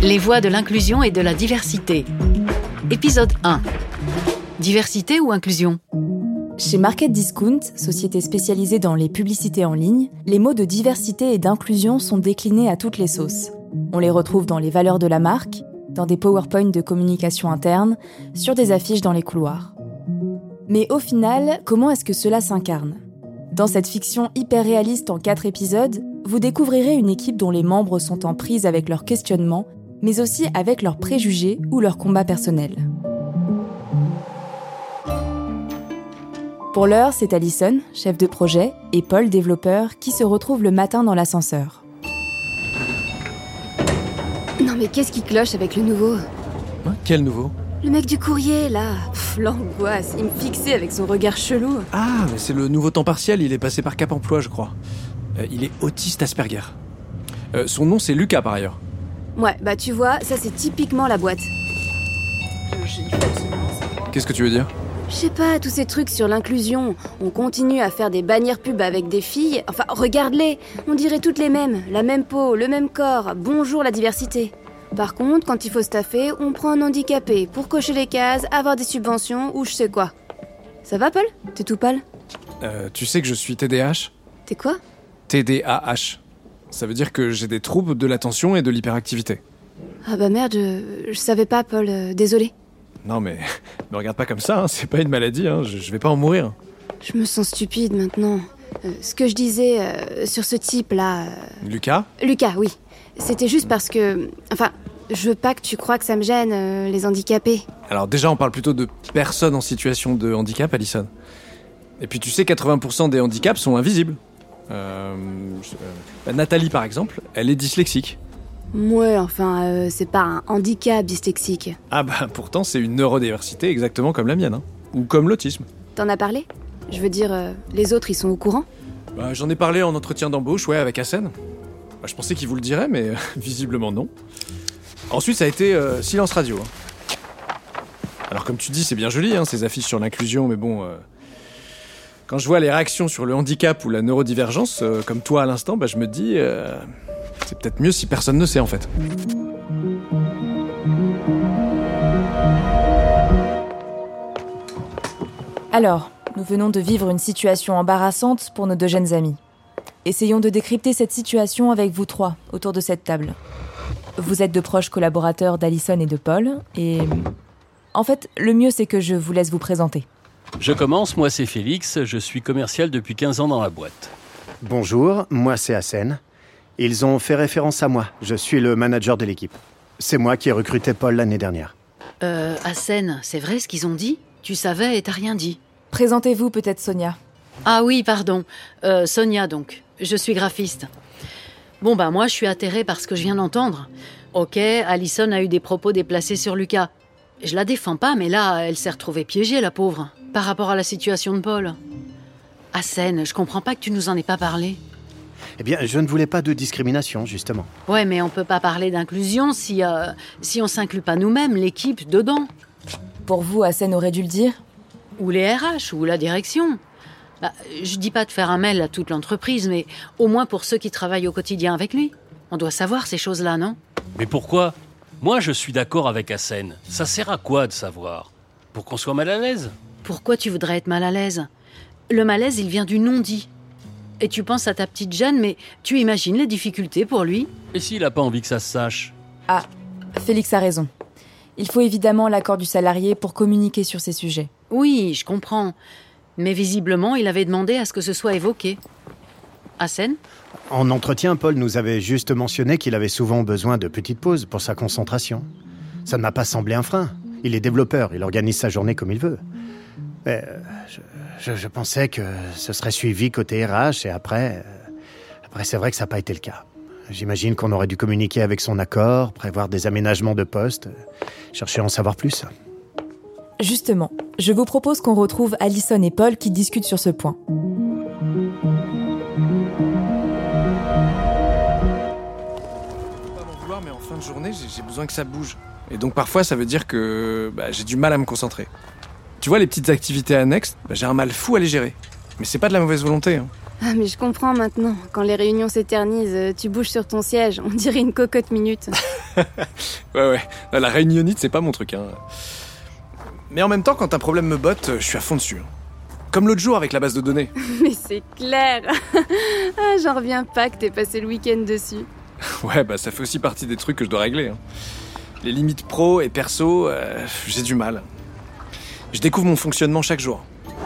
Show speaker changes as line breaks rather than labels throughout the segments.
Les voies de l'inclusion et de la diversité. Épisode 1. Diversité ou inclusion ?
Chez Market Discount, société spécialisée dans les publicités en ligne, les mots de diversité et d'inclusion sont déclinés à toutes les sauces. On les retrouve dans les valeurs de la marque, dans des PowerPoint de communication interne, sur des affiches dans les couloirs. Mais au final, comment est-ce que cela s'incarne ? Dans cette fiction hyper réaliste en 4 épisodes, vous découvrirez une équipe dont les membres sont en prise avec leurs questionnements, mais aussi avec leurs préjugés ou leurs combats personnels. Pour l'heure, c'est Alison, chef de projet, et Paul, développeur, qui se retrouvent le matin dans l'ascenseur.
Non mais qu'est-ce qui cloche avec le nouveau ?
Hein, quel nouveau ?
Le mec du courrier, là. L'angoisse, il me fixait avec son regard chelou.
Ah, mais c'est le nouveau temps partiel, il est passé par Cap Emploi, je crois. Il est autiste Asperger. Son nom, c'est Lucas, par ailleurs.
Ouais, bah tu vois, ça c'est typiquement la boîte.
Qu'est-ce que tu veux dire ?
Je sais pas, tous ces trucs sur l'inclusion. On continue à faire des bannières pub avec des filles. Enfin, regarde-les. On dirait toutes les mêmes. La même peau, le même corps. Bonjour la diversité. Par contre, quand il faut staffer, on prend un handicapé pour cocher les cases, avoir des subventions ou je sais quoi. Ça va, Paul ? T'es tout pâle ?
Tu sais que je suis TDAH ?
T'es quoi ?
TDAH. Ça veut dire que j'ai des troubles de l'attention et de l'hyperactivité.
Ah bah merde, je savais pas, Paul. Désolé.
Non mais, me regarde pas comme ça, hein, c'est pas une maladie, hein, je vais pas en mourir.
Je me sens stupide maintenant. Ce que je disais sur ce type-là...
Lucas ?
Lucas, oui. C'était juste parce que... Enfin, je veux pas que tu crois que ça me gêne, les handicapés.
Alors déjà, on parle plutôt de personnes en situation de handicap, Alison. Et puis tu sais, 80% des handicaps sont invisibles. Nathalie, par exemple, elle est dyslexique.
Ouais, enfin, c'est pas un handicap dyslexique.
Ah bah, pourtant, c'est une neurodiversité exactement comme la mienne, hein. Ou comme l'autisme.
T'en as parlé ? Je veux dire, les autres, ils sont au courant ?
Bah, j'en ai parlé en entretien d'embauche, ouais, avec Hassen. Bah, je pensais qu'il vous le dirait, mais visiblement non. Ensuite, ça a été silence radio. Hein. Alors, comme tu dis, c'est bien joli, hein, ces affiches sur l'inclusion, mais bon... Quand je vois les réactions sur le handicap ou la neurodivergence, comme toi à l'instant, bah, je me dis... c'est peut-être mieux si personne ne sait, en fait.
Alors, nous venons de vivre une situation embarrassante pour nos 2 jeunes amis. Essayons de décrypter cette situation avec vous 3, autour de cette table. Vous êtes de proches collaborateurs d'Alison et de Paul, et... En fait, le mieux c'est que je vous laisse vous présenter.
Je commence, moi c'est Félix, je suis commercial depuis 15 ans dans la boîte.
Bonjour, moi c'est Hassen. Ils ont fait référence à moi, je suis le manager de l'équipe. C'est moi qui ai recruté Paul l'année dernière.
Hassen, c'est vrai ce qu'ils ont dit ? Tu savais et t'as rien dit.
Présentez-vous peut-être Sonia.
Ah oui, pardon. Sonia donc. Je suis graphiste. Bon bah moi je suis atterrée par ce que je viens d'entendre. Ok, Alison a eu des propos déplacés sur Lucas. Je la défends pas, mais là, elle s'est retrouvée piégée, la pauvre, par rapport à la situation de Paul. Hassen, je comprends pas que tu nous en aies pas parlé.
Eh bien, je ne voulais pas de discrimination, justement.
Ouais, mais on peut pas parler d'inclusion si on s'inclut pas nous-mêmes, l'équipe, dedans.
Pour vous, Hassen aurait dû le dire ?
Ou les RH, ou la direction. Bah, je dis pas de faire un mail à toute l'entreprise, mais au moins pour ceux qui travaillent au quotidien avec lui. On doit savoir ces choses-là, non ?
Mais pourquoi ? Moi je suis d'accord avec Hassen. Ça sert à quoi de savoir ? Pour qu'on soit mal à l'aise ?
Pourquoi tu voudrais être mal à l'aise ? Le malaise, il vient du non-dit. Et tu penses à ta petite Jeanne, mais tu imagines les difficultés pour lui ?
Et s'il a pas envie que ça se sache ?
Ah, Félix a raison. Il faut évidemment l'accord du salarié pour communiquer sur ces sujets.
Oui, je comprends. Mais visiblement, il avait demandé à ce que ce soit évoqué. Hassen ?
En entretien, Paul nous avait juste mentionné qu'il avait souvent besoin de petites pauses pour sa concentration. Ça ne m'a pas semblé un frein. Il est développeur, il organise sa journée comme il veut. Mais je pensais que ce serait suivi côté RH et après c'est vrai que ça n'a pas été le cas. J'imagine qu'on aurait dû communiquer avec son accord, prévoir des aménagements de poste, chercher à en savoir plus.
Justement, je vous propose qu'on retrouve Alison et Paul qui discutent sur ce point.
Pas m'en vouloir, mais en fin de journée, j'ai besoin que ça bouge. Et donc parfois, ça veut dire que j'ai du mal à me concentrer. Tu vois, les petites activités annexes, j'ai un mal fou à les gérer. Mais c'est pas de la mauvaise volonté. Hein.
Ah, mais je comprends maintenant. Quand les réunions s'éternisent, tu bouges sur ton siège. On dirait une cocotte minute.
Ouais. La réunionnite, c'est pas mon truc, hein. Mais en même temps, quand un problème me botte, je suis à fond dessus. Comme l'autre jour avec la base de données.
Mais c'est clair. Ah, j'en reviens pas que t'aies passé le week-end dessus.
Ouais, ça fait aussi partie des trucs que je dois régler, hein. Les limites pro et perso, j'ai du mal. Je découvre mon fonctionnement chaque jour.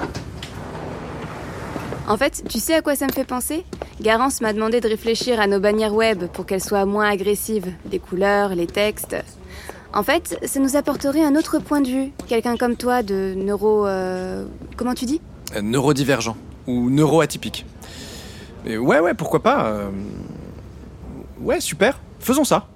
En fait, tu sais à quoi ça me fait penser ? Garance m'a demandé de réfléchir à nos bannières web pour qu'elles soient moins agressives. Les couleurs, les textes. En fait, ça nous apporterait un autre point de vue. Quelqu'un comme toi de comment tu dis ?
Neurodivergent ou neuroatypique. Et ouais, pourquoi pas. Ouais, super. Faisons ça.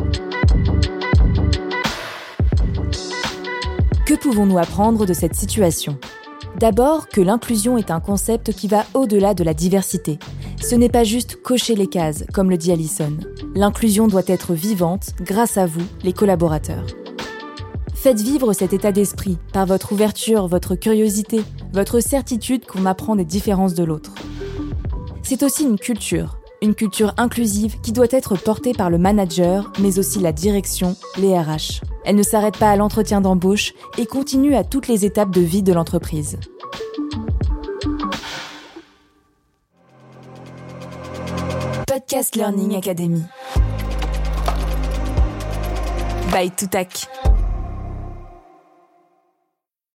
Que pouvons-nous apprendre de cette situation ? D'abord, que l'inclusion est un concept qui va au-delà de la diversité. Ce n'est pas juste cocher les cases, comme le dit Alison. L'inclusion doit être vivante grâce à vous, les collaborateurs. Faites vivre cet état d'esprit par votre ouverture, votre curiosité, votre certitude qu'on apprend des différences de l'autre. C'est aussi une culture inclusive qui doit être portée par le manager, mais aussi la direction, les RH. Elle ne s'arrête pas à l'entretien d'embauche et continue à toutes les étapes de vie de l'entreprise. Podcast Learning Academy. By Toutac.